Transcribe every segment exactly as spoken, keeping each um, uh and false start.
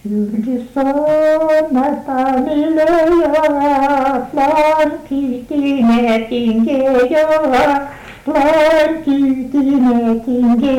Yrjissonnasta miljöa, flankitine tingejoa, flankitine tinge.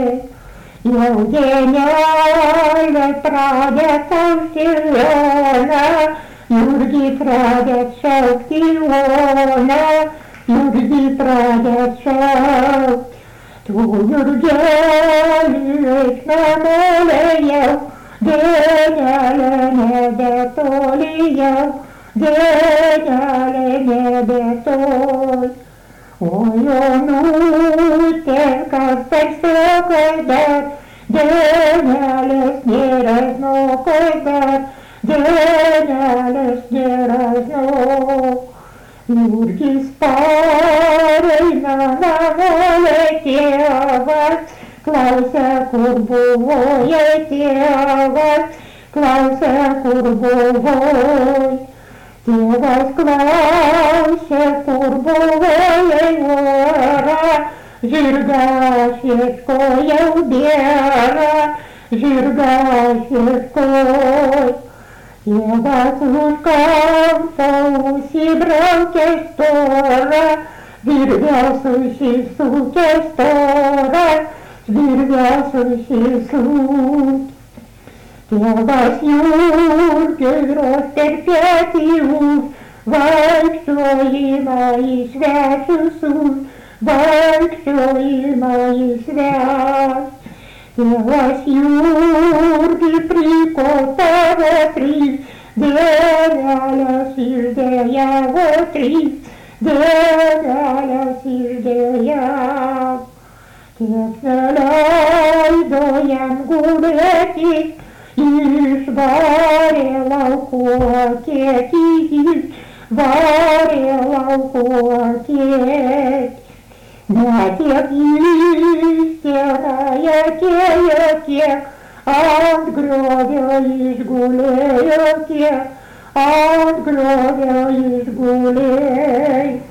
Joudenialle pradet auktiona, Jurgi pradet šauktiona, Jurgi pradet šaukt. Tu Jurgeli eik namolė jau, Genelė nebetoli jau, Genelė nebetoli. Oi, Onutė, kas per stokai dar, Genelės nėra žnokai dar, Genelės nėra žnokai. Jurgis pareina namolė tėvas, Klausia, kur buvai tėvas, Klausia, kur buvai. Tėvas klausia, kur buvai ora, Žirgą aš ieškojau dieną, Žirgą aš ieškojau. Tėvas už kampo užsibraukė storą, Virvės užsisukė storą, Virvės užsisukė. Tėvas Jurgiui ros per petį už vaikščiojimą į svečius, vaikščiojimą į svečius. Tėvas Jurgį prikopavo trys, Dėdelės išdėjavo trys, Dėdelės išdėjavo. Tiek neleido jam gulėti, Išvarė laukuotėti, Išvarė laukuotėti. Ne tiek jis tenai atėjo, Tiek ant griovio išgulėjo, Tiek ant griovio išgulėjo.